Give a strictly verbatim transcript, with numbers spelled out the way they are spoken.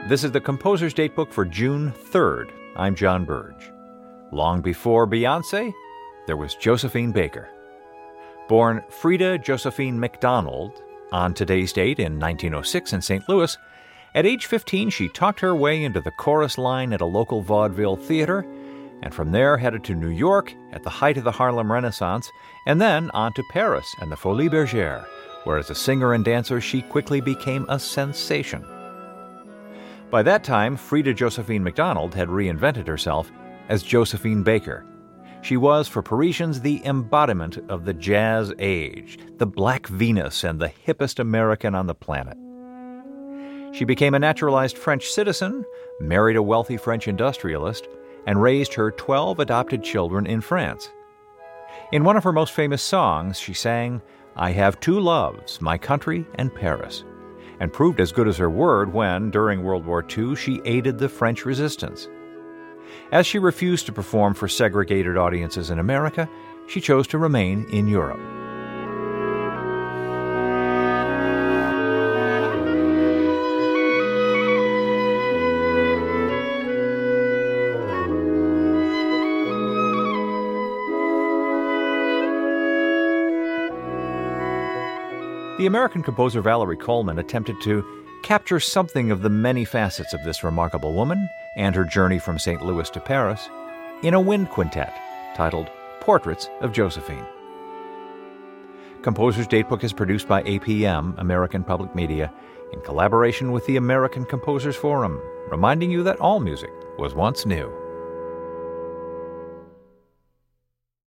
This is the Composer's Datebook for June third. I'm John Burge. Long before Beyoncé, there was Josephine Baker. Born Frida Josephine McDonald on today's date in nineteen oh six in Saint Louis, at age fifteen she talked her way into the chorus line at a local vaudeville theater, and from there headed to New York at the height of the Harlem Renaissance, and then on to Paris and the Folies Bergère, where as a singer and dancer she quickly became a sensation. By that time, Frida Josephine McDonald had reinvented herself as Josephine Baker. She was, for Parisians, the embodiment of the jazz age, the Black Venus and the hippest American on the planet. She became a naturalized French citizen, married a wealthy French industrialist, and raised her twelve adopted children in France. In one of her most famous songs, she sang, "I have two loves, my country and Paris," and proved as good as her word when, during World War Two, she aided the French resistance. As she refused to perform for segregated audiences in America, she chose to remain in Europe. The American composer Valerie Coleman attempted to capture something of the many facets of this remarkable woman and her journey from Saint Louis to Paris in a wind quintet titled Portraits of Josephine. Composer's Datebook is produced by A P M, American Public Media, in collaboration with the American Composers Forum, reminding you that all music was once new.